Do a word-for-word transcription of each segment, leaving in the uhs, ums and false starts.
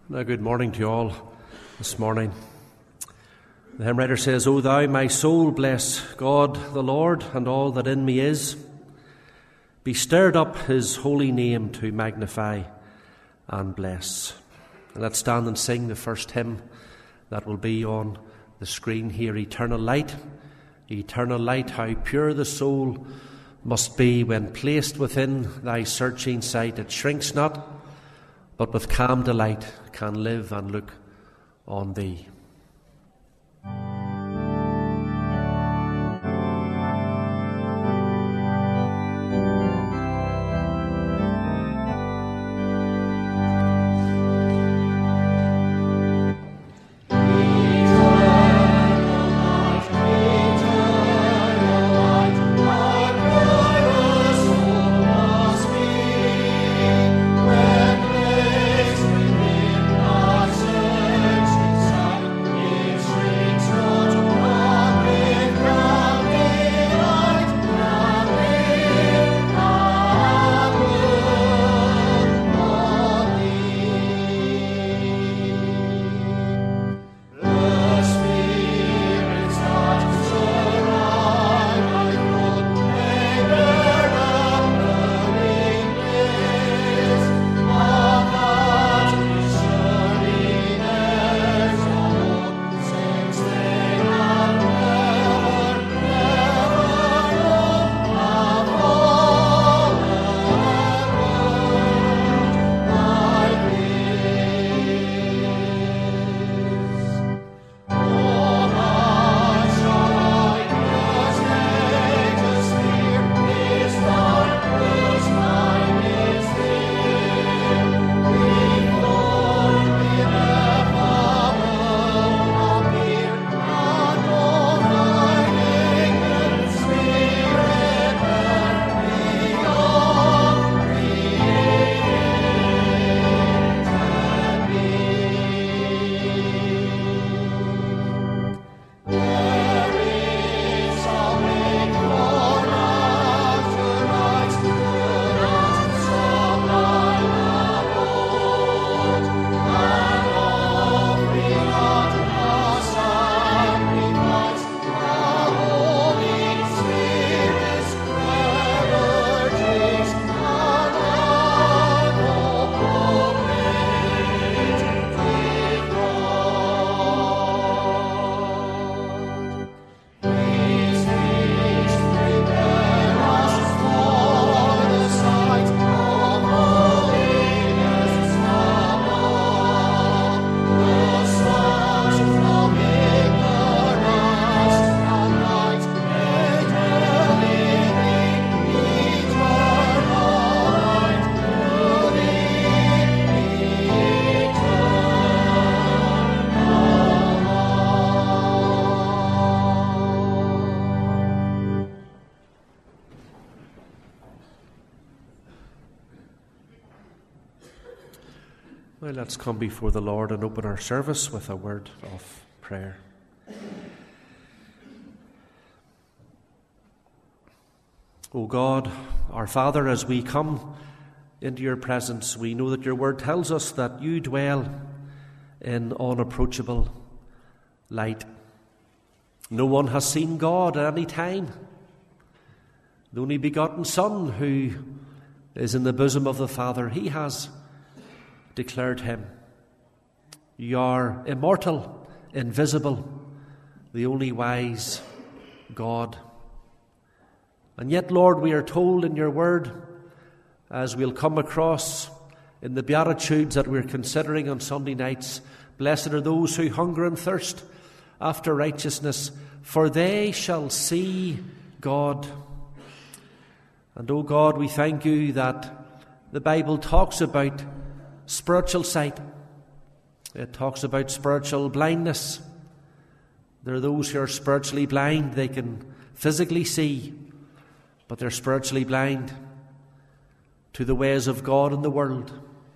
Now, good morning to you all this morning. The hymn writer says, O thou, my soul, bless God the Lord, and all that in me is. Be stirred up his holy name to magnify and bless. And let's stand and sing the first hymn that will be on the screen here, Eternal Light. Eternal light, how pure the soul must be when placed within thy searching sight. It shrinks not, but with calm delight can live and look on thee. Well, let's come before the Lord and open our service with a word of prayer. O God, our Father, as we come into your presence, we know that your word tells us that you dwell in unapproachable light. No one has seen God at any time. The only begotten Son, who is in the bosom of the Father, he has declared him. You are immortal, invisible, the only wise God. And yet, Lord, we are told in your word, as we'll come across in the Beatitudes that we're considering on Sunday nights, blessed are those who hunger and thirst after righteousness, for they shall see God. And, O God, we thank you that the Bible talks about spiritual sight. It talks about spiritual blindness. There are those who are spiritually blind. They can physically see, but they're spiritually blind to the ways of God and the world.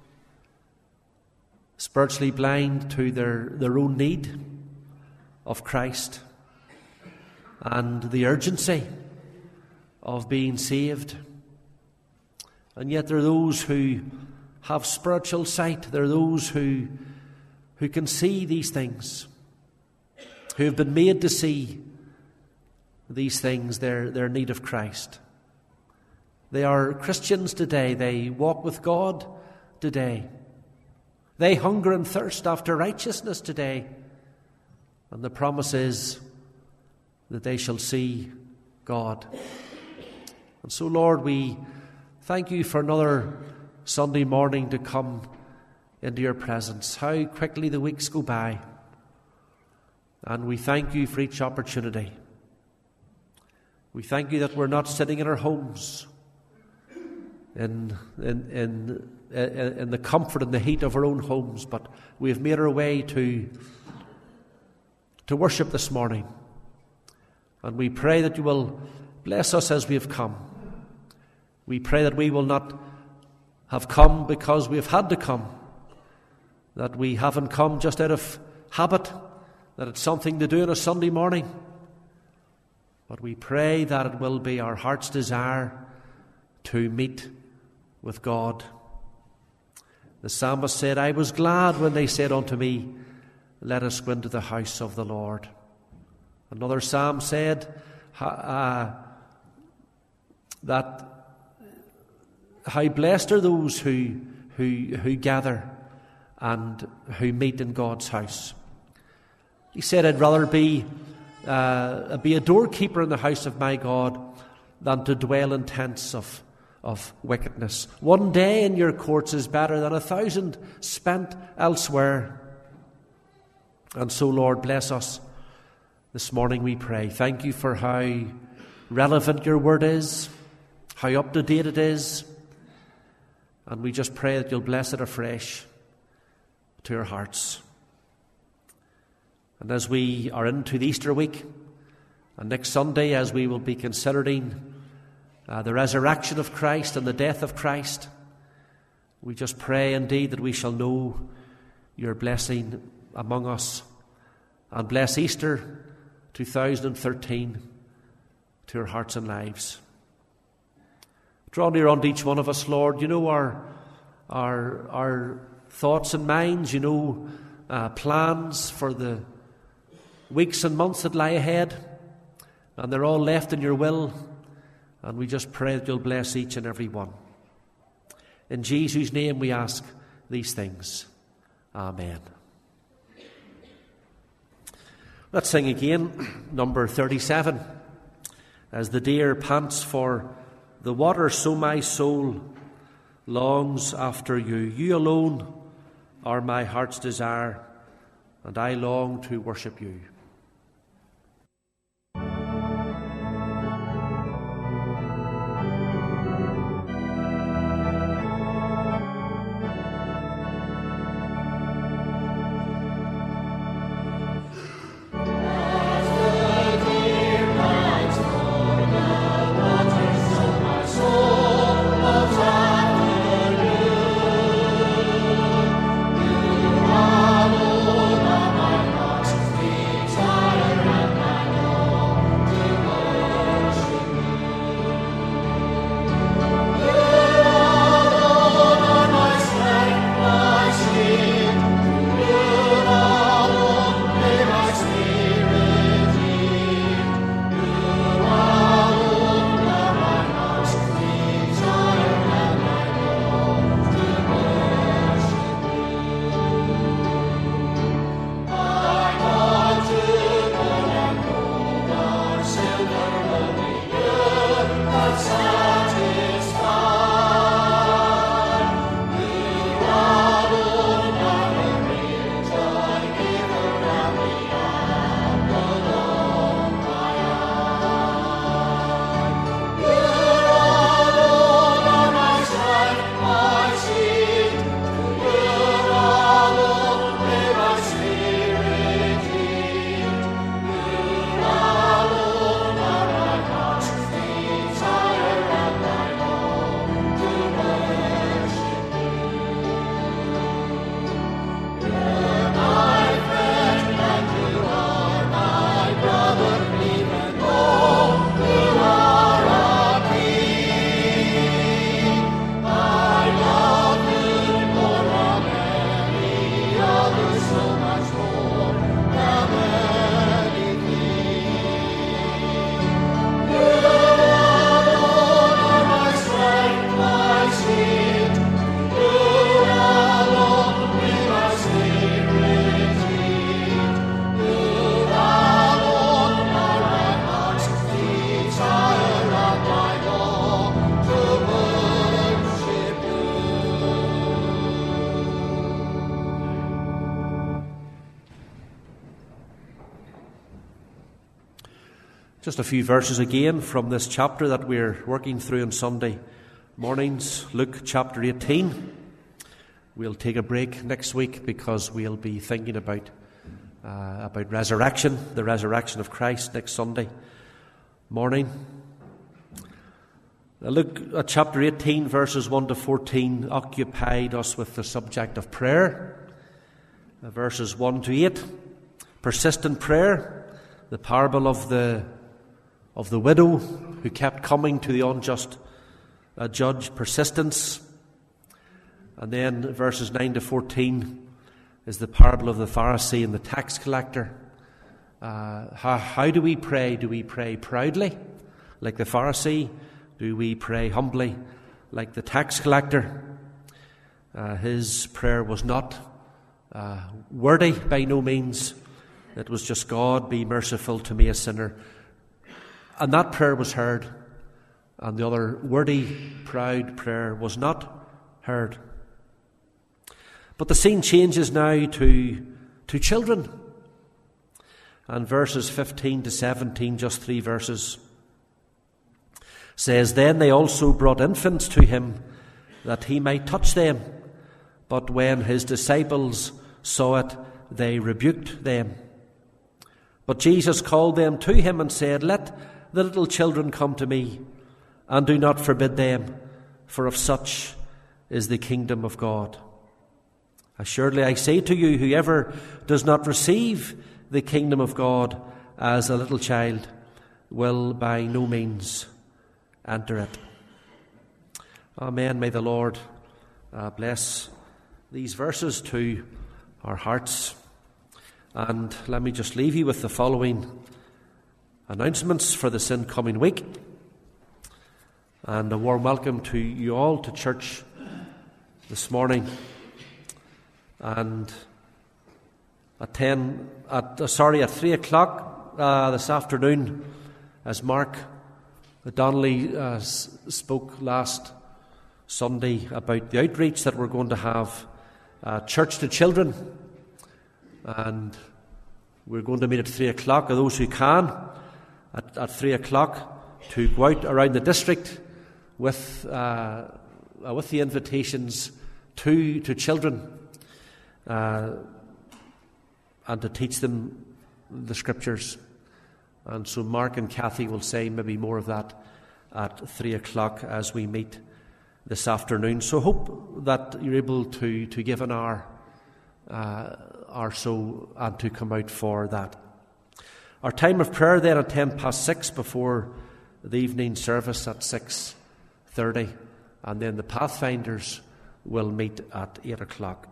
Spiritually blind to their, their own need of Christ and the urgency of being saved. And yet there are those who have spiritual sight. There are those who who can see these things, who have been made to see these things, their, their need of Christ. They are Christians today. They walk with God today. They hunger and thirst after righteousness today. And the promise is that they shall see God. And so, Lord, we thank you for another Sunday morning to come into your presence. How quickly the weeks go by. And we thank you for each opportunity. We thank you that we're not sitting in our homes in, in, in, in, in the comfort and the heat of our own homes, but we have made our way to, to worship this morning. And we pray that you will bless us as we have come. We pray that we will not have come because we have had to come, that we haven't come just out of habit, that it's something to do on a Sunday morning. But we pray that it will be our heart's desire to meet with God. The psalmist said, I was glad when they said unto me, let us go into the house of the Lord. Another psalm said uh, that how blessed are those who, who, who gather and who meet in God's house. He said, I'd rather be, uh, be a doorkeeper in the house of my God than to dwell in tents of, of wickedness. One day in your courts is better than a thousand spent elsewhere. And so, Lord, bless us this morning, we pray. Thank you for how relevant your word is, how up to date it is. And we just pray that you'll bless it afresh to our hearts. And as we are into the Easter week, and next Sunday, as we will be considering uh, the resurrection of Christ and the death of Christ, we just pray indeed that we shall know your blessing among us. And bless Easter two thousand thirteen to our hearts and lives. Draw near unto each one of us, Lord. You know our our our thoughts and minds. You know uh, plans for the weeks and months that lie ahead. And they're all left in your will. And we just pray that you'll bless each and every one. In Jesus' name we ask these things. Amen. Let's sing again, number thirty-seven. As the deer pants for the water, so my soul longs after you. You alone are my heart's desire, and I long to worship you. Peace. Just a few verses again from this chapter that we're working through on Sunday mornings, Luke chapter eighteen. We'll take a break next week because we'll be thinking about uh, about resurrection, the resurrection of Christ next Sunday morning. Now Luke uh, chapter eighteen, verses one to fourteen, occupied us with the subject of prayer. Uh, verses one to eight, persistent prayer, the parable of the of the widow who kept coming to the unjust uh, judge, persistence. And then verses nine to fourteen is the parable of the Pharisee and the tax collector. Uh, how, how do we pray? Do we pray proudly, like the Pharisee? Do we pray humbly, like the tax collector? Uh, his prayer was not uh, wordy, by no means. It was just, God, be merciful to me, a sinner. And that prayer was heard. And the other wordy, proud prayer was not heard. But the scene changes now to, to children. And verses fifteen to seventeen, just three verses, says, Then they also brought infants to him, that he might touch them. But when his disciples saw it, they rebuked them. But Jesus called them to him and said, Let the little children come to me, and do not forbid them, for of such is the kingdom of God. Assuredly I say to you, whoever does not receive the kingdom of God as a little child will by no means enter it. Amen. May the Lord uh, bless these verses to our hearts. And let me just leave you with the following announcements for this incoming week. And a warm welcome to you all to church this morning. And at ten, at uh, sorry, at three o'clock uh, this afternoon, as Mark Donnelly uh, s- spoke last Sunday about the outreach that we're going to have, uh, Church to Children, and we're going to meet at three o'clock. Of those who can, at, at three o'clock, to go out around the district with uh, uh, with the invitations to to children. Uh, and to teach them the Scriptures. And so Mark and Kathy will say maybe more of that at three o'clock as we meet this afternoon. So hope that you're able to, to give an hour uh, or so and to come out for that. Our time of prayer then at ten past six before the evening service at six thirty, and then the Pathfinders will meet at eight o'clock.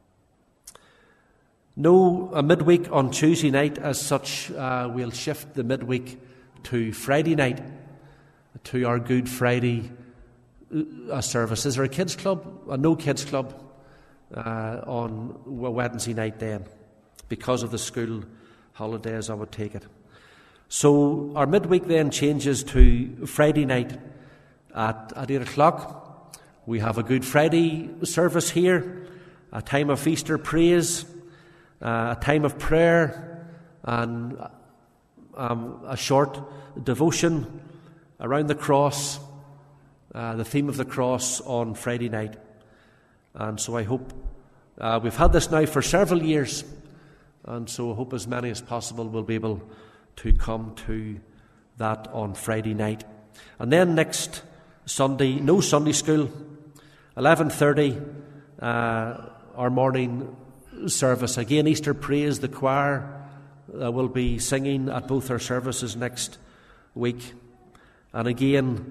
No, a midweek on Tuesday night as such. Uh, we'll shift the midweek to Friday night, to our Good Friday uh, service. Is there a kids club? A no kids club uh, on Wednesday night then, because of the school holidays, I would take it. So our midweek then changes to Friday night at, at eight o'clock. We have a Good Friday service here, a time of Easter praise, Uh, a time of prayer, and um, a short devotion around the cross, uh, the theme of the cross on Friday night. And so I hope uh, we've had this now for several years, and so I hope as many as possible will be able to come to that on Friday night. And then next Sunday, no Sunday school, eleven thirty, uh, our morning service. Again, Easter praise. The choir uh, will be singing at both our services next week. And again,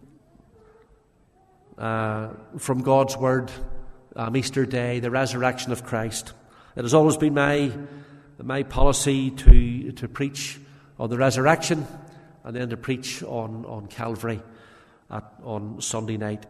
uh, from God's Word, um, Easter Day, the resurrection of Christ. It has always been my my policy to to preach on the resurrection and then to preach on, on Calvary at, on Sunday night.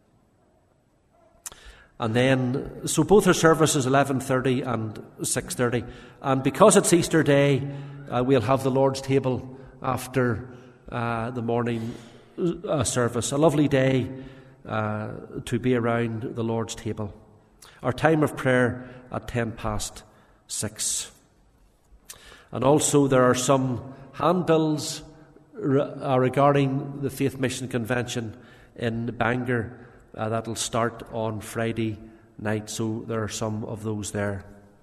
And then, so both our services, eleven thirty and six thirty. And because it's Easter Day, uh, we'll have the Lord's table after uh, the morning uh, service. A lovely day uh, to be around the Lord's table. Our time of prayer at ten past six. And also there are some handbills re- uh, regarding the Faith Mission Convention in Bangor. Uh, that'll start on Friday night, so there are some of those there.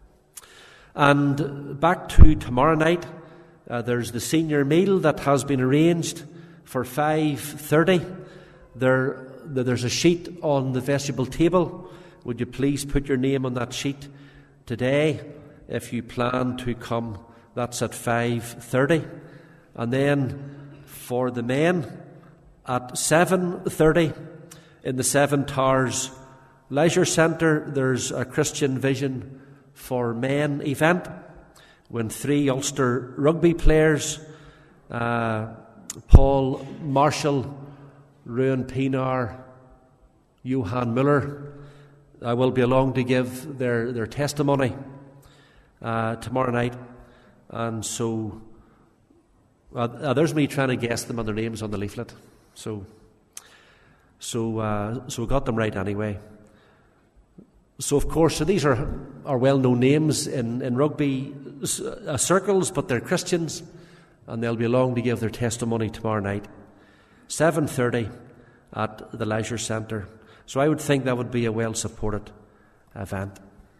And back to tomorrow night, uh, there's the senior meal that has been arranged for five thirty. There, there's a sheet on the vestibule table. Would you please put your name on that sheet today if you plan to come? That's at five thirty. And then for the men, at seven thirty in the Seven Towers Leisure Centre, there's a Christian Vision for Men event when three Ulster rugby players, uh, Paul Marshall, Ruan Pinar, Johan Muller, uh, will be along to give their, their testimony uh, tomorrow night. And so uh, uh, there's me trying to guess them and their names on the leaflet. So so uh, so we got them right anyway. So, of course, so these are, are well-known names in, in rugby uh, circles, but they're Christians, and they'll be along to give their testimony tomorrow night, seven thirty at the Leisure Centre. So I would think that would be a well-supported event.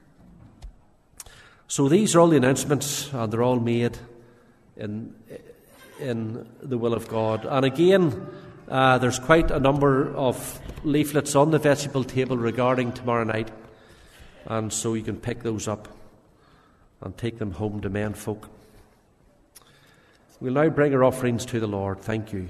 So these are all the announcements, and they're all made in, in the will of God. And again, uh, there's quite a number of leaflets on the vestibule table regarding tomorrow night. And so you can pick those up and take them home to men folk. We'll now bring our offerings to the Lord. Thank you.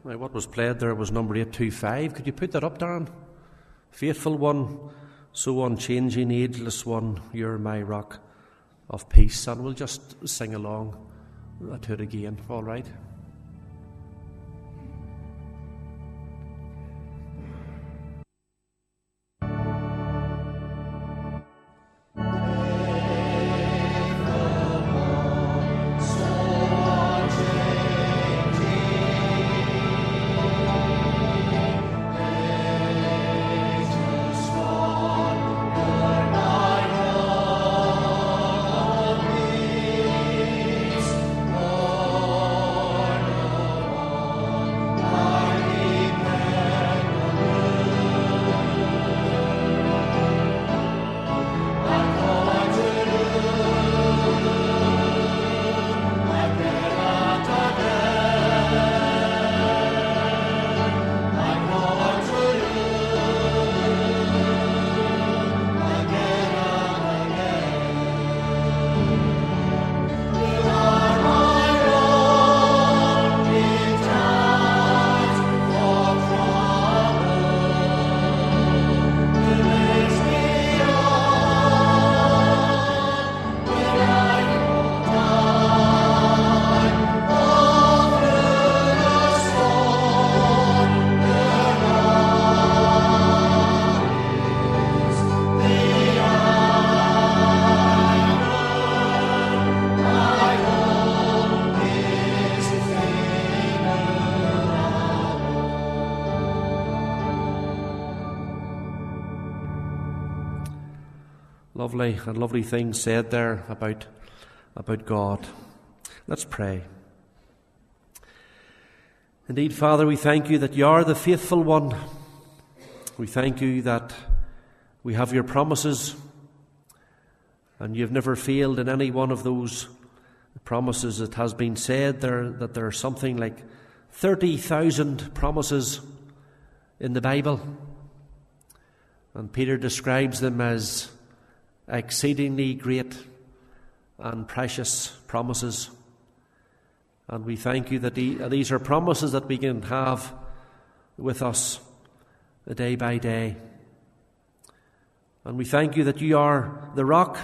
Now, what was played there was number eight two five. Could you put that up, Darren? Faithful one, so unchanging, ageless one, you're my rock of peace. And we'll just sing along to it again, all right? Lovely and lovely things said there about, about God. Let's pray. Indeed, Father, we thank you that you are the faithful one. We thank you that we have your promises, and you've never failed in any one of those promises. It has been said there that there are something like thirty thousand promises in the Bible, and Peter describes them as exceedingly great and precious promises. And we thank you that these are promises that we can have with us day by day. And we thank you that you are the rock.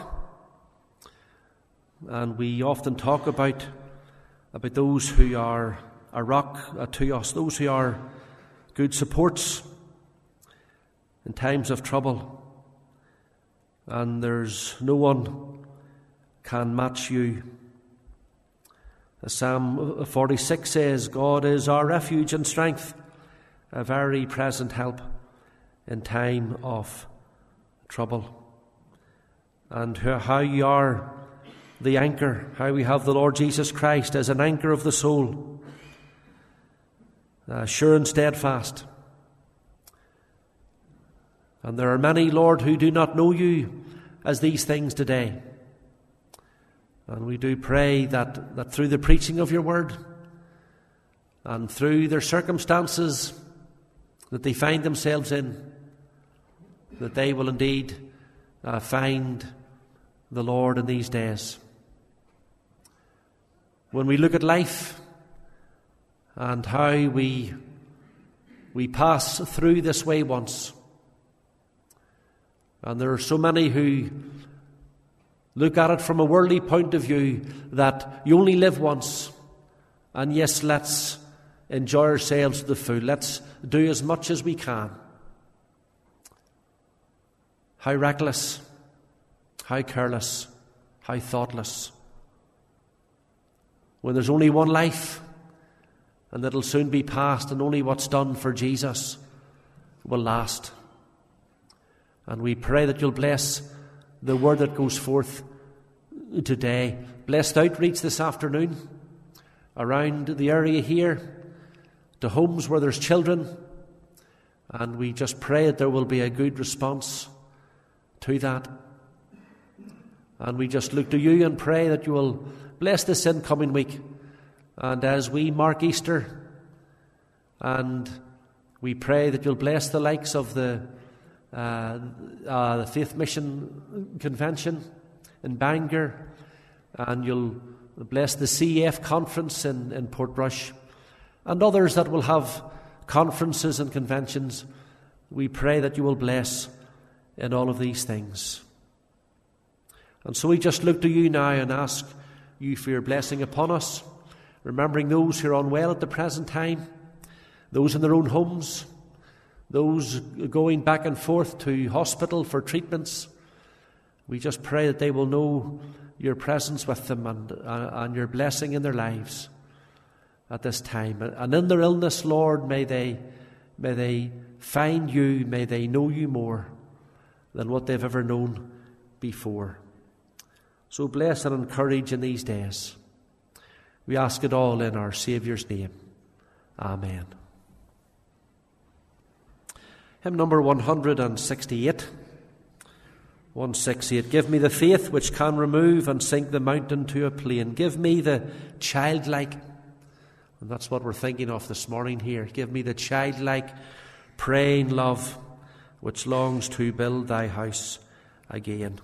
And we often talk about, about those who are a rock to us, those who are good supports in times of trouble. And there's no one can match you. As Psalm forty-six says, God is our refuge and strength, a very present help in time of trouble. And how you are the anchor, how we have the Lord Jesus Christ as an anchor of the soul, uh, sure and steadfast. And there are many, Lord, who do not know you as these things today. And we do pray that, that through the preaching of your word and through their circumstances that they find themselves in, that they will indeed uh, find the Lord in these days. When we look at life and how we, we pass through this way once, and there are so many who look at it from a worldly point of view that you only live once. And yes, let's enjoy ourselves to the full. Let's do as much as we can. How reckless, how careless, how thoughtless. When there's only one life, and it'll soon be past, and only what's done for Jesus will last. And we pray that you'll bless the word that goes forth today. Blessed outreach this afternoon around the area here, to homes where there's children. And we just pray that there will be a good response to that. And we just look to you and pray that you will bless this incoming week. And as we mark Easter, and we pray that you'll bless the likes of the Uh, uh, the Faith Mission Convention in Bangor, and you'll bless the C E F conference in, in Portrush, and others that will have conferences and conventions. We pray that you will bless in all of these things. And so we just look to you now and ask you for your blessing upon us, remembering those who are unwell at the present time, those in their own homes, those going back and forth to hospital for treatments. We just pray that they will know your presence with them and, uh, and your blessing in their lives at this time. And in their illness, Lord, may they, may they find you, may they know you more than what they've ever known before. So bless and encourage in these days. We ask it all in our Saviour's name. Amen. Hymn number one hundred sixty-eight. one sixty-eight. Give me the faith which can remove and sink the mountain to a plain. Give me the childlike, and that's what we're thinking of this morning here. Give me the childlike praying love which longs to build thy house again.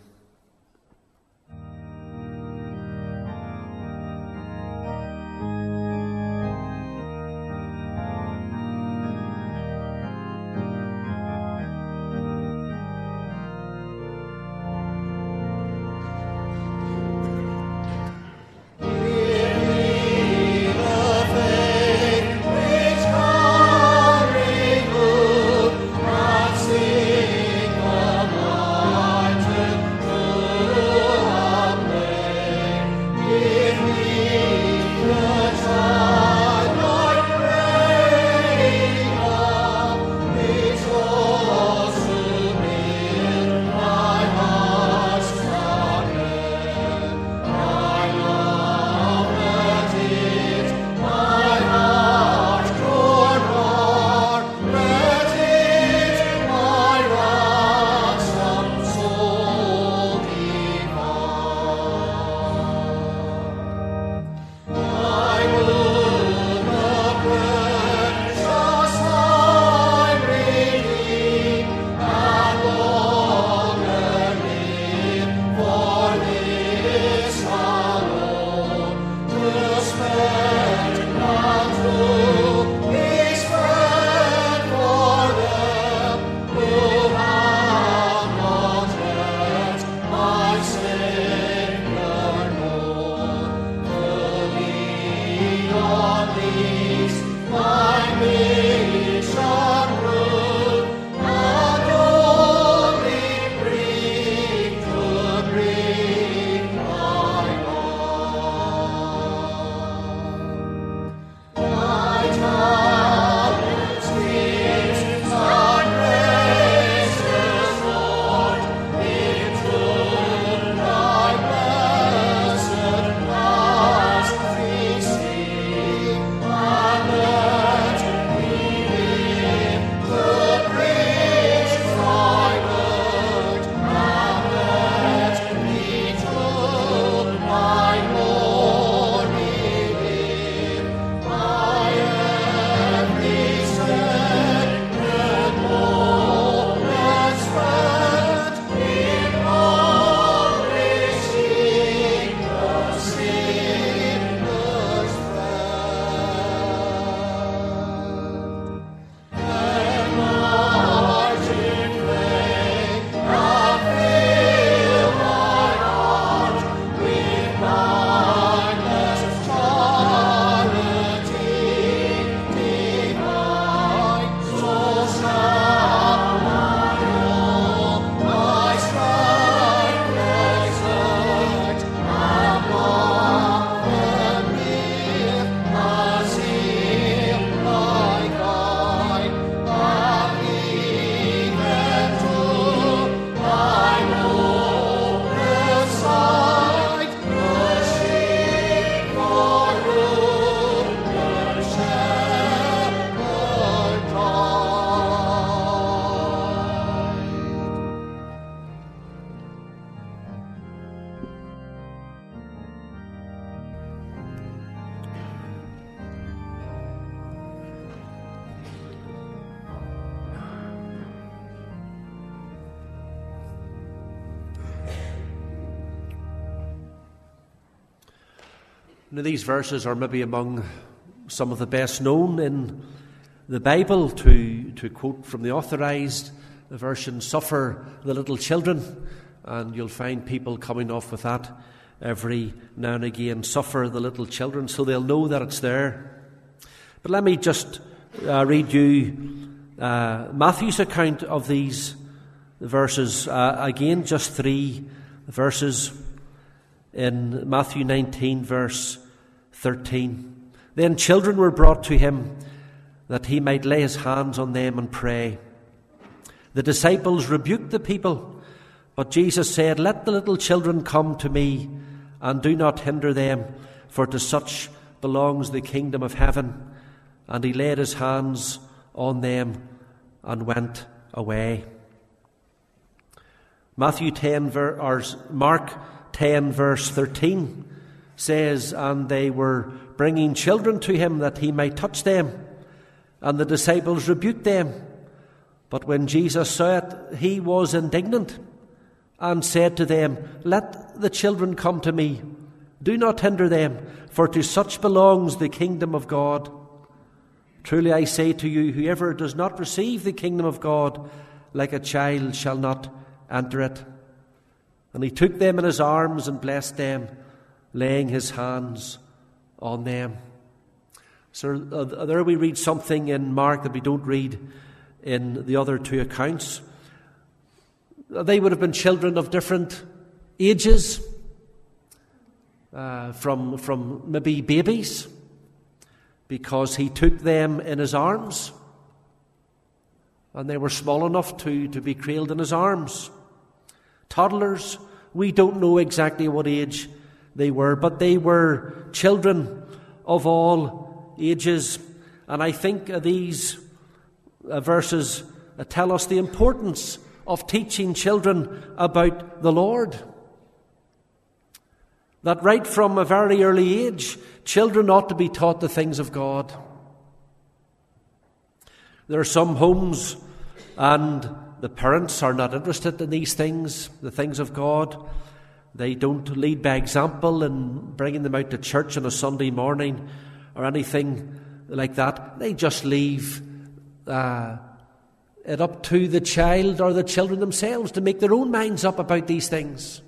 Now, these verses are maybe among some of the best known in the Bible, to, to quote from the Authorized version, "Suffer the little children," and you'll find people coming off with that every now and again. Suffer the little children, so they'll know that it's there. But let me just uh, read you uh, Matthew's account of these verses. Uh, again, just three verses in Matthew nineteen, verse thirteen. "Then children were brought to him, that he might lay his hands on them and pray. The disciples rebuked the people, but Jesus said, 'Let the little children come to me, and do not hinder them, for to such belongs the kingdom of heaven.' And he laid his hands on them and went away." Matthew ten, or Mark ten, verse thirteen says, "And they were bringing children to him that he might touch them. And the disciples rebuked them. But when Jesus saw it, he was indignant, and said to them, 'Let the children come to me. Do not hinder them, for to such belongs the kingdom of God. Truly I say to you, whoever does not receive the kingdom of God like a child shall not enter it.' And he took them in his arms and blessed them, laying his hands on them." So uh, there we read something in Mark that we don't read in the other two accounts. They would have been children of different ages, uh, from, from maybe babies, because he took them in his arms, and they were small enough to, to be cradled in his arms. Toddlers, we don't know exactly what age they were, but they were children of all ages. And I think these uh, verses uh, tell us the importance of teaching children about the Lord. That right from a very early age, children ought to be taught the things of God. There are some homes, and the parents are not interested in these things, the things of God. They don't lead by example in bringing them out to church on a Sunday morning or anything like that. They just leave uh, it up to the child or the children themselves to make their own minds up about these things.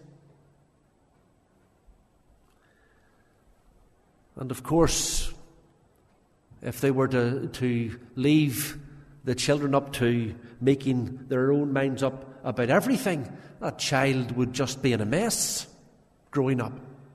And of course, if they were to, to leave the children up to making their own minds up about everything, that child would just be in a mess growing up.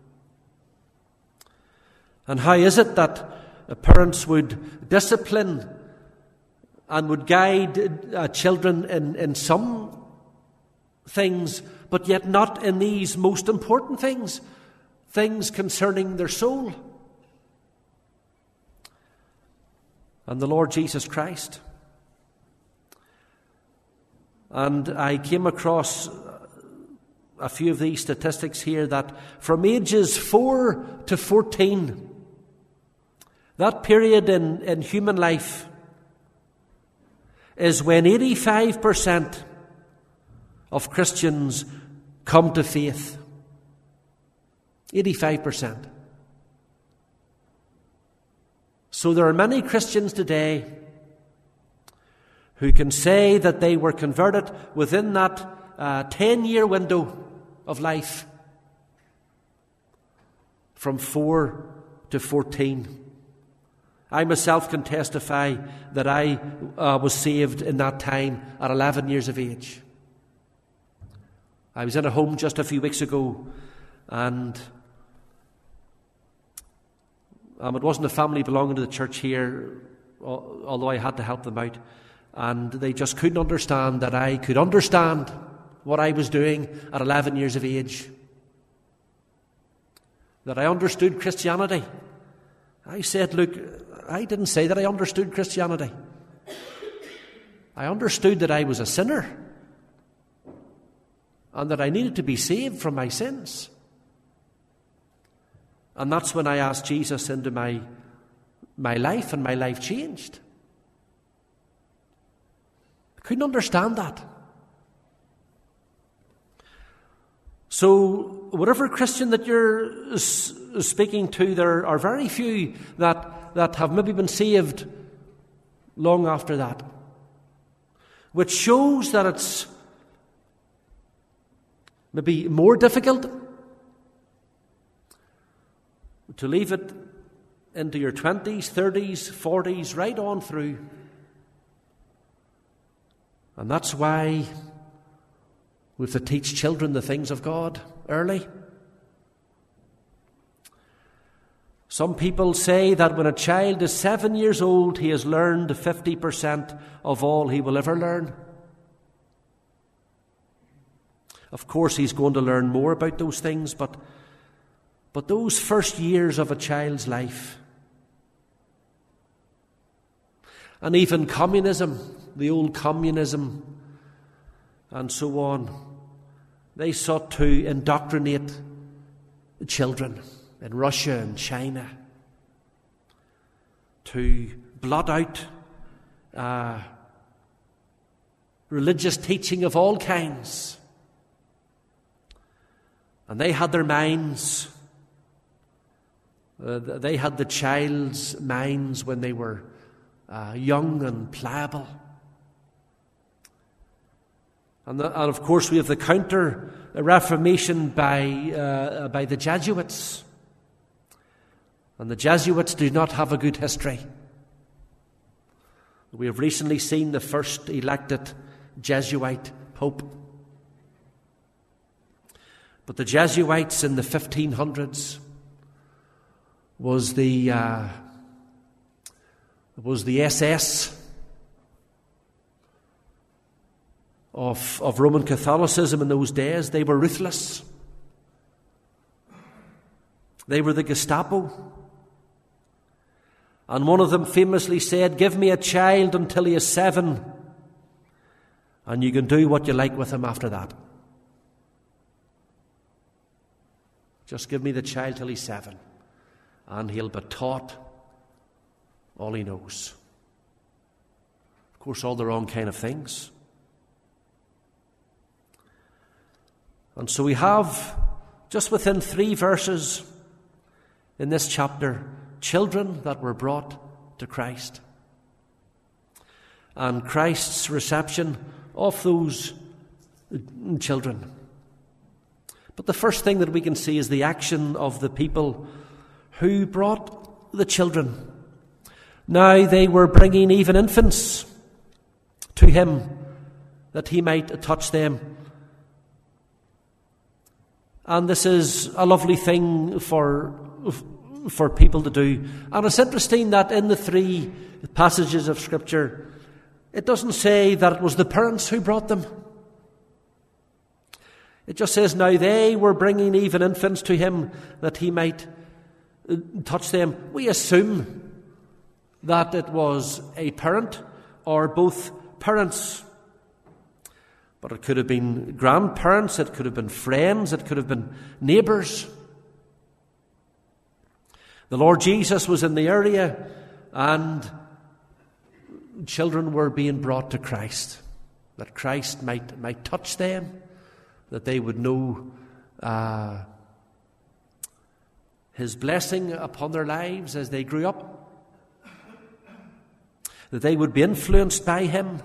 And how is it that parents would discipline and would guide uh, children in, in some things, but yet not in these most important things, things concerning their soul? And the Lord Jesus Christ. And I came across a few of these statistics here, that from ages four to fourteen, that period in, in human life is when eighty-five percent of Christians come to faith. eighty-five percent. So there are many Christians today who can say that they were converted within that uh, ten-year window of life, from four to fourteen. I myself can testify that I uh, was saved in that time at eleven years of age. I was in a home just a few weeks ago, and um, it wasn't a family belonging to the church here, although I had to help them out. And they just couldn't understand that I could understand what I was doing at eleven years of age. That I understood Christianity. I said, look, I didn't say that I understood Christianity. I understood that I was a sinner and that I needed to be saved from my sins. And that's when I asked Jesus into my, my life, and my life changed. I couldn't understand that. So, whatever Christian that you're speaking to, there are very few that, that have maybe been saved long after that, which shows that it's maybe more difficult to leave it into your twenties, thirties, forties, right on through. And that's why we have to teach children the things of God early. Some people say that when a child is seven years old, he has learned fifty percent of all he will ever learn. Of course, he's going to learn more about those things, but, but those first years of a child's life, and even communism, the old communism, and so on, they sought to indoctrinate children in Russia and China to blot out uh, religious teaching of all kinds. And they had their minds, uh, they had the child's minds when they were uh, young and pliable. And, the, and of course we have the counter-reformation by, uh, by the Jesuits. And the Jesuits do not have a good history. We have recently seen the first elected Jesuit Pope. But the Jesuits in the fifteen hundreds was the uh, was the S S of of Roman Catholicism in those days. They were ruthless. They were the Gestapo. And one of them famously said, "Give me a child until he is seven, and you can do what you like with him after that. Just give me the child till he's seven, and he'll be taught all he knows." Of course, all the wrong kind of things. And so we have, just within three verses in this chapter, children that were brought to Christ, and Christ's reception of those children. But the first thing that we can see is the action of the people who brought the children. Now they were bringing even infants to him, that he might touch them. And this is a lovely thing for for people to do. And it's interesting that in the three passages of Scripture, it doesn't say that it was the parents who brought them. It just says, now they were bringing even infants to him that he might touch them. We assume that it was a parent or both parents. But it could have been grandparents, it could have been friends, it could have been neighbours. The Lord Jesus was in the area, and children were being brought to Christ, that Christ might, might touch them, that they would know uh, his blessing upon their lives as they grew up, that they would be influenced by him.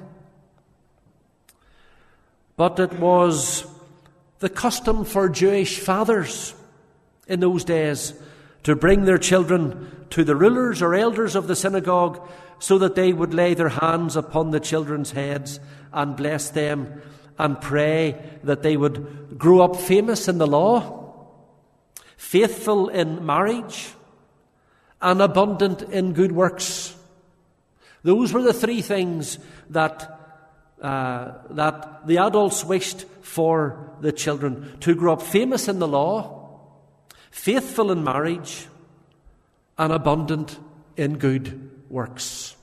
But it was the custom for Jewish fathers in those days to bring their children to the rulers or elders of the synagogue so that they would lay their hands upon the children's heads and bless them and pray that they would grow up famous in the law, faithful in marriage, and abundant in good works. Those were the three things that uh, that the adults wished for the children: to grow up famous in the law, faithful in marriage, and abundant in good works.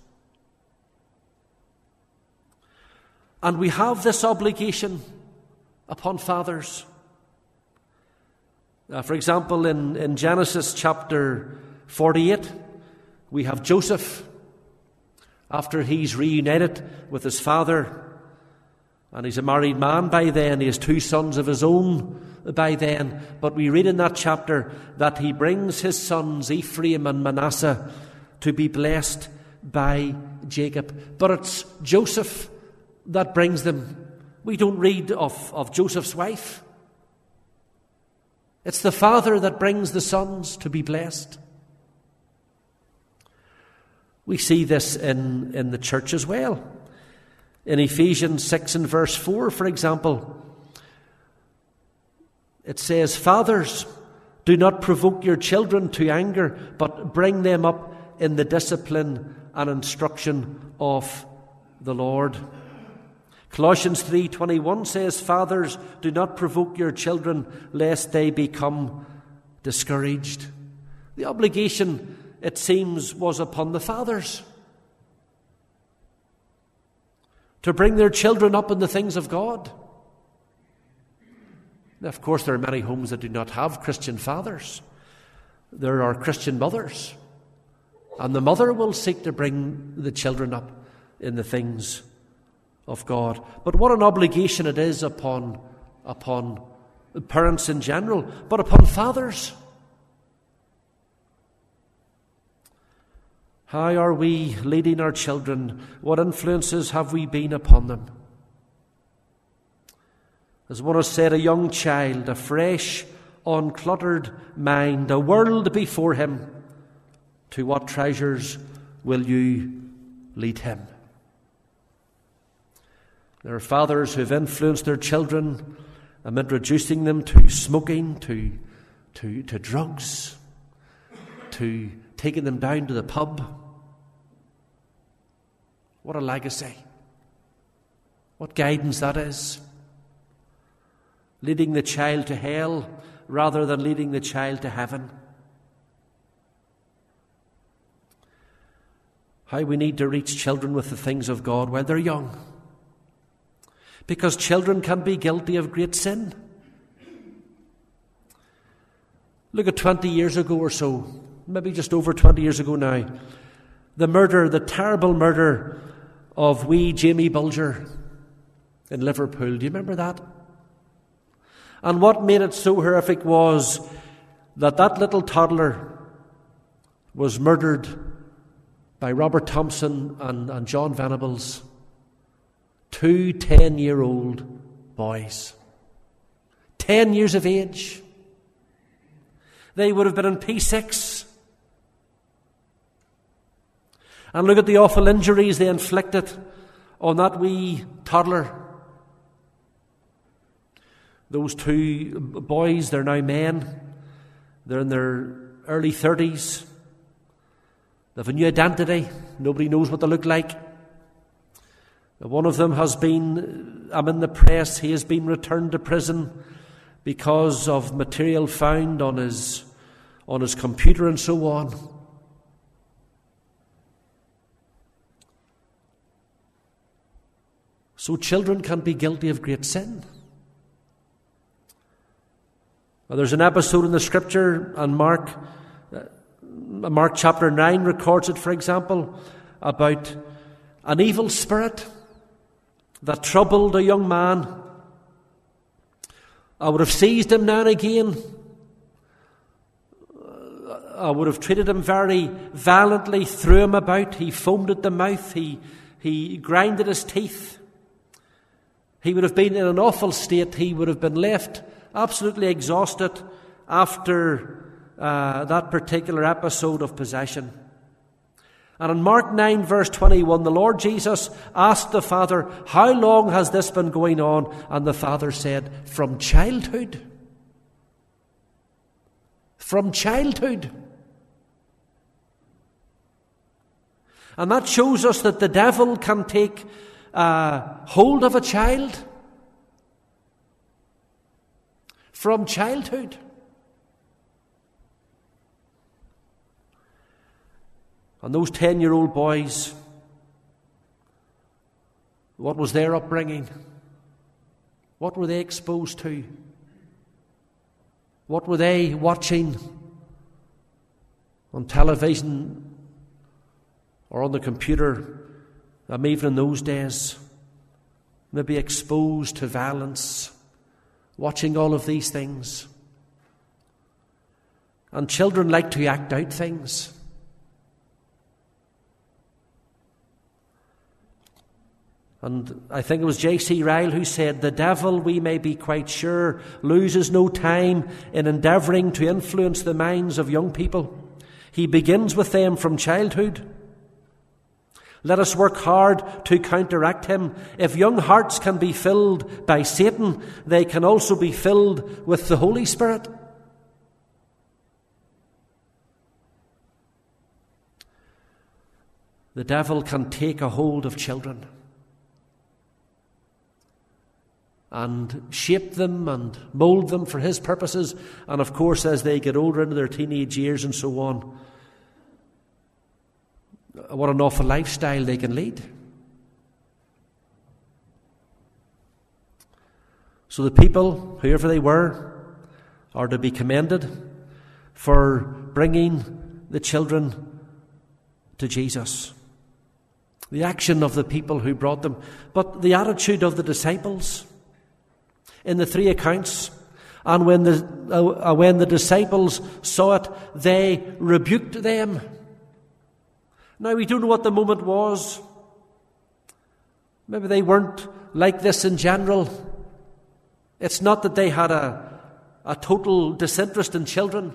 And we have this obligation upon fathers. Uh, for example, in, in Genesis chapter forty-eight, we have Joseph, after he's reunited with his father, And he's a married man by then. He has two sons of his own by then. But we read in that chapter that he brings his sons, Ephraim and Manasseh, to be blessed by Jacob. But it's Joseph that brings them. We don't read of, of Joseph's wife. It's the father that brings the sons to be blessed. We see this in, in the church as well. In Ephesians six and verse four, for example, it says, "Fathers, do not provoke your children to anger, but bring them up in the discipline and instruction of the Lord." Colossians three twenty-one says, "Fathers, do not provoke your children, lest they become discouraged." The obligation, it seems, was upon the fathers to bring their children up in the things of God. Now, of course, there are many homes that do not have Christian fathers. There are Christian mothers. And the mother will seek to bring the children up in the things of God. But what an obligation it is upon, upon parents in general, but upon fathers. How are we leading our children? What influences have we been upon them? As one has said, a young child, a fresh, uncluttered mind, a world before him. To what treasures will you lead him? There are fathers who have influenced their children, um, introducing them to smoking, to, to, to drugs, to taking them down to the pub. What a legacy. What guidance that is. Leading the child to hell rather than leading the child to heaven. How we need to reach children with the things of God while they're young. Because children can be guilty of great sin. Look at twenty years ago or so, maybe just over twenty years ago now, the murder, the terrible murder of wee Jamie Bulger in Liverpool. Do you remember that? And what made it so horrific was that that little toddler was murdered by Robert Thompson and, and John Venables, two ten-year-old boys. Ten years of age. They would have been in P six. And look at the awful injuries they inflicted on that wee toddler. Those two boys, they're now men. They're in their early thirties. They have a new identity. Nobody knows what they look like. One of them has been, I'm in the press, he has been returned to prison because of material found on his, on his computer and so on. So children can be guilty of great sin. Well, there's an episode in the Scripture, and Mark, uh, Mark chapter nine records it, for example, about an evil spirit that troubled a young man. I would have seized him now and again. I would have treated him very violently, threw him about. He foamed at the mouth. He, he grinded his teeth. He would have been in an awful state. He would have been left absolutely exhausted after uh, that particular episode of possession. And in Mark nine verse twenty-one, the Lord Jesus asked the Father, "How long has this been going on?" And the Father said, "From childhood." From childhood. And that shows us that the devil can take uh, hold of a child from childhood. And those ten-year-old boys, what was their upbringing? What were they exposed to? What were they watching on television or on the computer, um, even in those days? maybe exposed to violence, watching all of these things. And children like to act out things. And I think it was J C Ryle who said, "The devil, we may be quite sure, loses no time in endeavouring to influence the minds of young people. He begins with them from childhood. Let us work hard to counteract him. If young hearts can be filled by Satan, they can also be filled with the Holy Spirit." The devil can take a hold of children and shape them and mould them for his purposes. And of course, as they get older into their teenage years and so on, what an awful lifestyle they can lead. So the people, whoever they were, are to be commended for bringing the children to Jesus. The action of the people who brought them, but the attitude of the disciples in the three accounts. And when the uh, when the disciples saw it, they rebuked them. Now, we don't know what the moment was. Maybe they weren't like this in general. It's not that they had a, a total disinterest in children.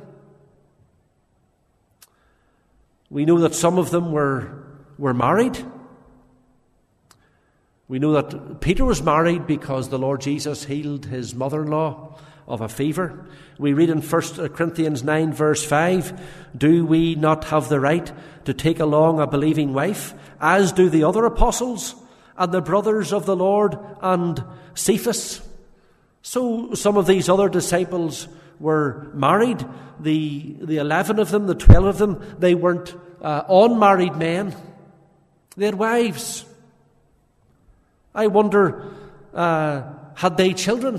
We know that some of them were, were married. We know that Peter was married because the Lord Jesus healed his mother-in-law of a fever. We read in First Corinthians nine verse five, "Do we not have the right to take along a believing wife, as do the other apostles and the brothers of the Lord and Cephas?" So some of these other disciples were married. The, the eleven of them, the twelve of them, they weren't uh, unmarried men. They had wives. I wonder, uh, had they children?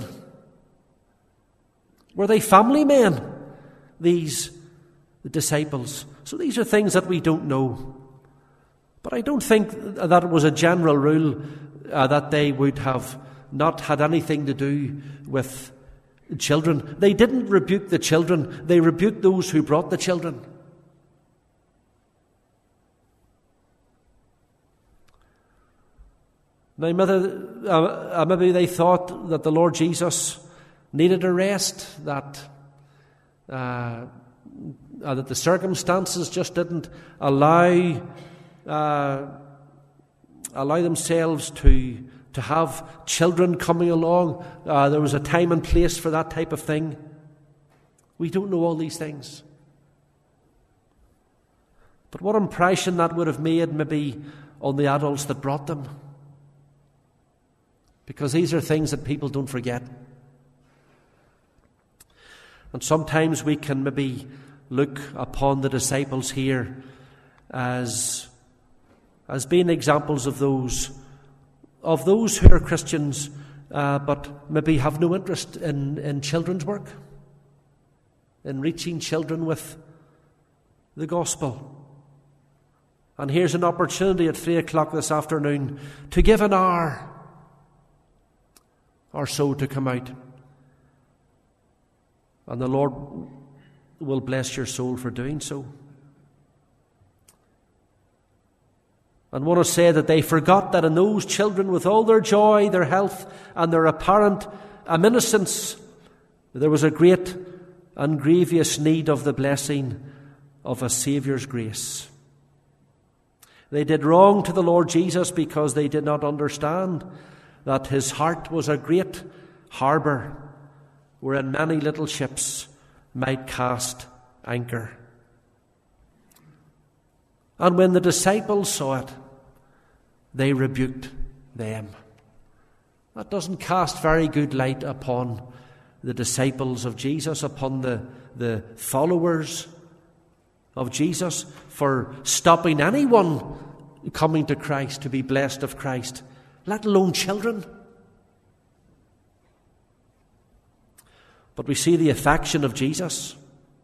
Were they family men, these disciples? So these are things that we don't know. But I don't think that it was a general rule uh, that they would have not had anything to do with children. They didn't rebuke the children. They rebuked those who brought the children. Now, maybe, uh, maybe they thought that the Lord Jesus needed a rest, that uh, uh, that the circumstances just didn't allow uh, allow themselves to to have children coming along. Uh, there was a time and place for that type of thing. We don't know all these things. But what impression that would have made maybe on the adults that brought them. Because these are things that people don't forget. And sometimes we can maybe look upon the disciples here as, as being examples of those of those who are Christians, uh, but maybe have no interest in, in children's work, in reaching children with the gospel. And here's an opportunity at three o'clock this afternoon to give an hour or so to come out. And the Lord will bless your soul for doing so. And want to say that they forgot that in those children, with all their joy, their health, and their apparent innocence, there was a great and grievous need of the blessing of a Saviour's grace. They did wrong to the Lord Jesus because they did not understand that his heart was a great harbour wherein many little ships might cast anchor. And when the disciples saw it, they rebuked them. That doesn't cast very good light upon the disciples of Jesus, upon the, the followers of Jesus, for stopping anyone coming to Christ to be blessed of Christ, let alone children. But we see the affection of Jesus.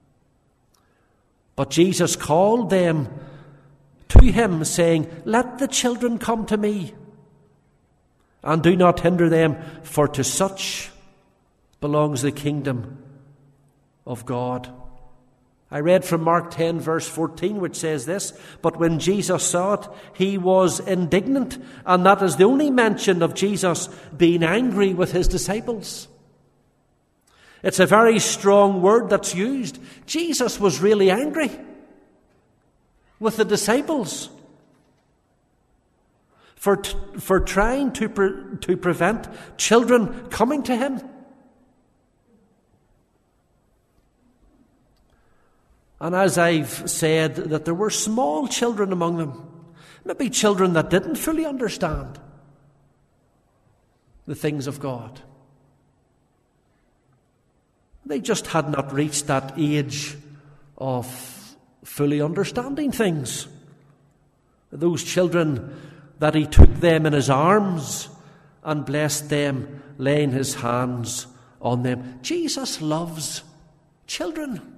But Jesus called them to him, saying, "Let the children come to me, and do not hinder them, for to such belongs the kingdom of God. I read from Mark ten, verse fourteen, which says this, but when Jesus saw it, he was indignant, and that is the only mention of Jesus being angry with his disciples. It's a very strong word that's used. Jesus was really angry with the disciples for, t- for trying to, pre- to prevent children coming to him. And as I've said, that there were small children among them, maybe children that didn't fully understand the things of God. They just had not reached that age of fully understanding things. Those children that he took them in his arms and blessed them, laying his hands on them. Jesus loves children.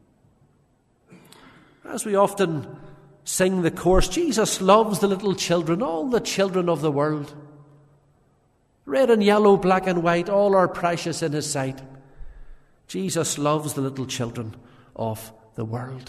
As we often sing the chorus, Jesus loves the little children, all the children of the world. Red and yellow, black and white, all are precious in his sight. Jesus loves the little children of the world.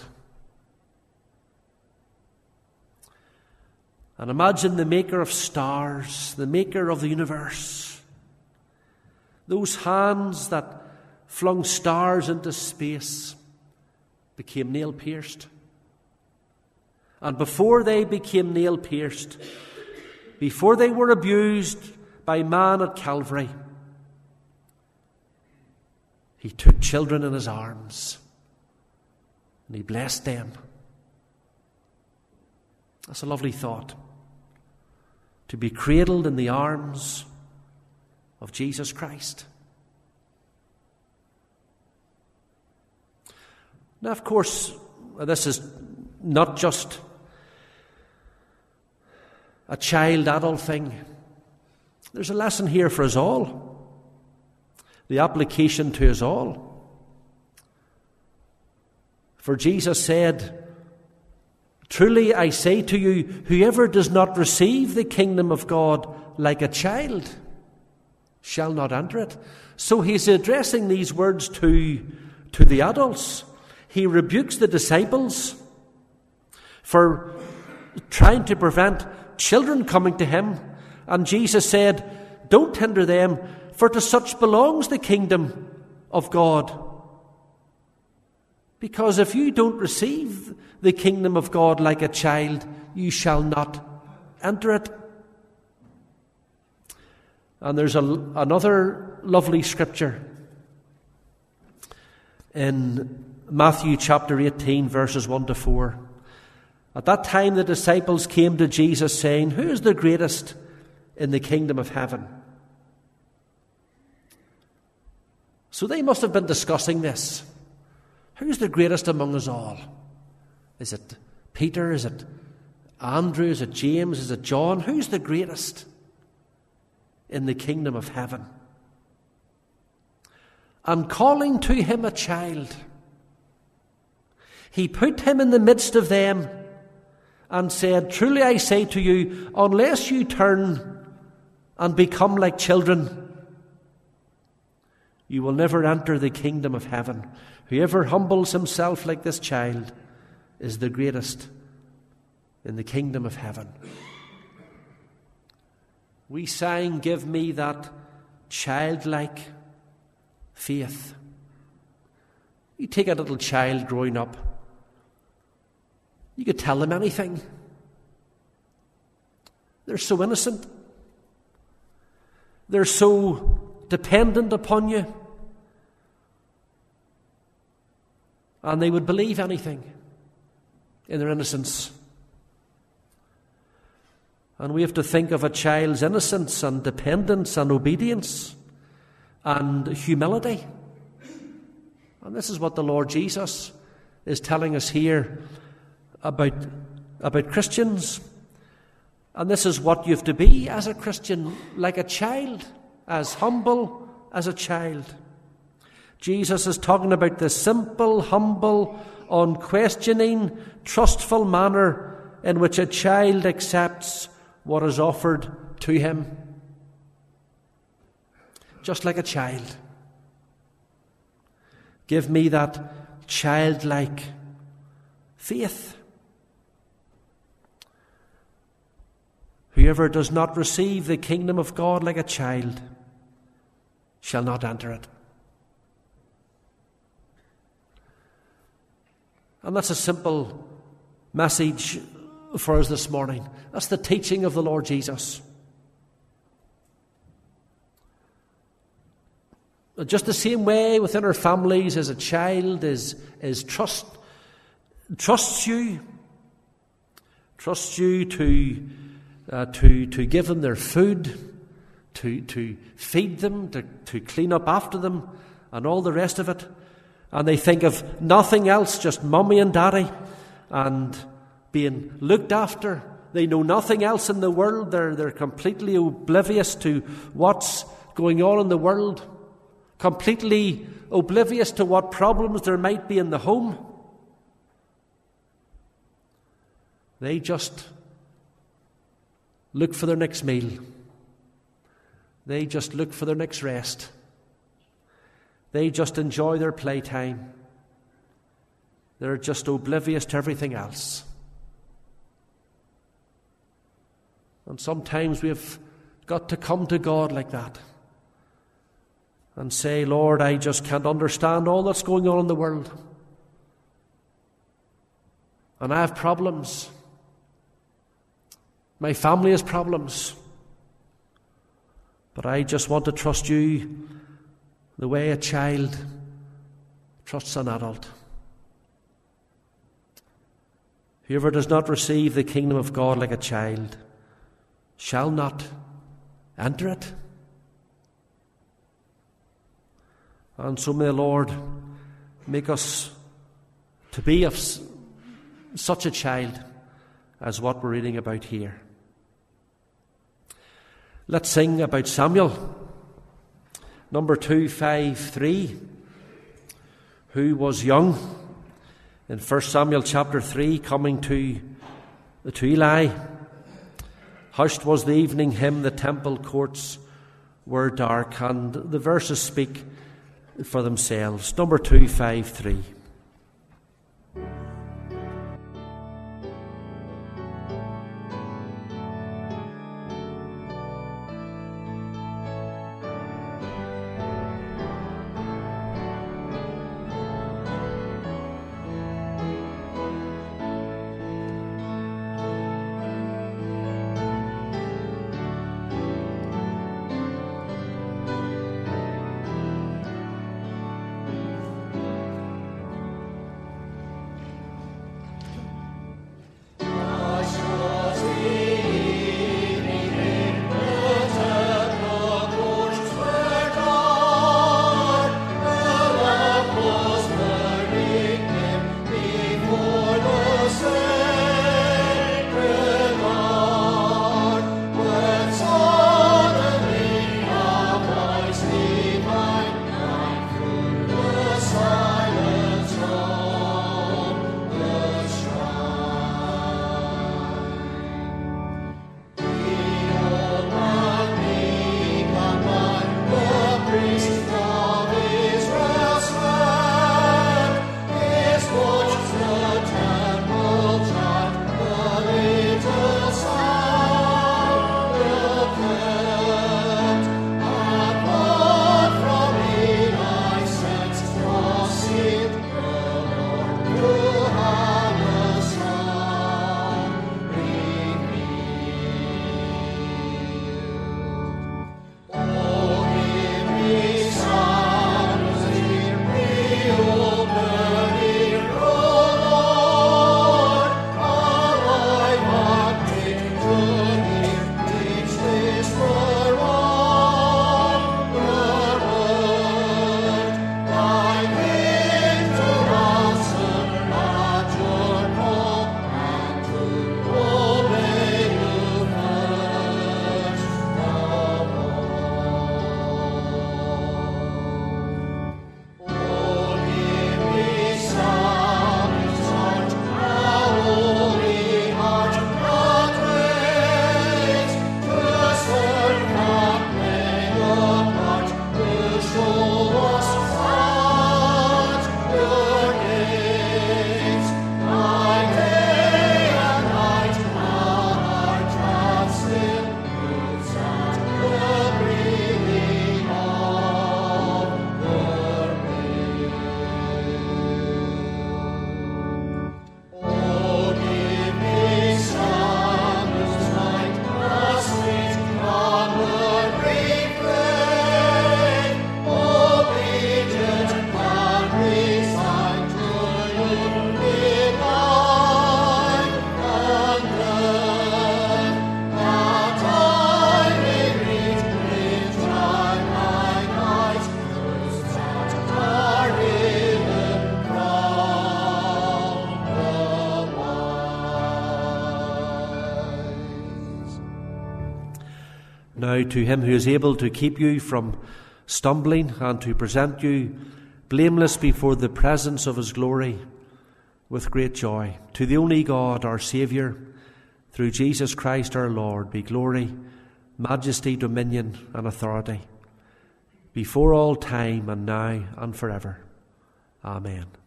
And imagine the maker of stars, the maker of the universe, those hands that flung stars into space became nail-pierced. And before they became nail-pierced, before they were abused by man at Calvary, he took children in his arms and he blessed them. That's a lovely thought, to be cradled in the arms of Jesus Christ. Now, of course, this is not just a child-adult thing. There's a lesson here for us all. The application to us all. For Jesus said, truly I say to you, whoever does not receive the kingdom of God like a child shall not enter it. So he's addressing these words to, to the adults. He rebukes the disciples for trying to prevent children coming to him. And Jesus said, don't hinder them, for to such belongs the kingdom of God. Because if you don't receive the kingdom of God like a child, you shall not enter it. And there's a, another lovely scripture in Matthew chapter eighteen, verses one to four. At that time the disciples came to Jesus saying, who is the greatest in the kingdom of heaven? So they must have been discussing this. Who's the greatest among us all? Is it Peter? Is it Andrew? Is it James? Is it John? Who's the greatest in the kingdom of heaven? And calling to him a child, he put him in the midst of them and said, truly I say to you, unless you turn and become like children, you will never enter the kingdom of heaven. Whoever humbles himself like this child is the greatest in the kingdom of heaven. We sang, give me that childlike faith. You take a little child growing up, you could tell them anything. They're so innocent. They're so dependent upon you. And they would believe anything in their innocence. And we have to think of a child's innocence and dependence and obedience and humility. And this is what the Lord Jesus is telling us here about, about Christians. And this is what you have to be as a Christian, like a child, as humble as a child. Jesus is talking about the simple, humble, unquestioning, trustful manner in which a child accepts what is offered to him. just like a child. Give me that childlike faith. Whoever does not receive the kingdom of God like a child shall not enter it. And that's a simple message for us this morning. That's the teaching of the Lord Jesus. Just the same way within our families as a child is, is trust, trusts you, trusts you to, uh, to, to give them their food, to, to feed them, to, to clean up after them, and all the rest of it. And they think of nothing else, just mummy and daddy, and being looked after. They know nothing else in the world. They're, they're completely oblivious to what's going on in the world. Completely oblivious to what problems there might be in the home. They just look for their next meal. They just look for their next rest. They just enjoy their playtime. They're just oblivious to everything else. And sometimes we've got to come to God like that and say, Lord, I just can't understand all that's going on in the world. And I have problems. My family has problems. But I just want to trust you the way a child trusts an adult. Whoever does not receive the kingdom of God like a child shall not enter it. And so may the Lord make us to be of s- such a child as what we're reading about here. Let's sing about Samuel. Number two five three, who was young, in First Samuel chapter three, coming to, to Eli. Hushed was the evening hymn, the temple courts were dark, and the verses speak for themselves. Number two five three. Now to him who is able to keep you from stumbling and to present you blameless before the presence of his glory with great joy, to the only God, our Saviour, through Jesus Christ our Lord, be glory, majesty, dominion, and authority, before all time and now and forever. Amen.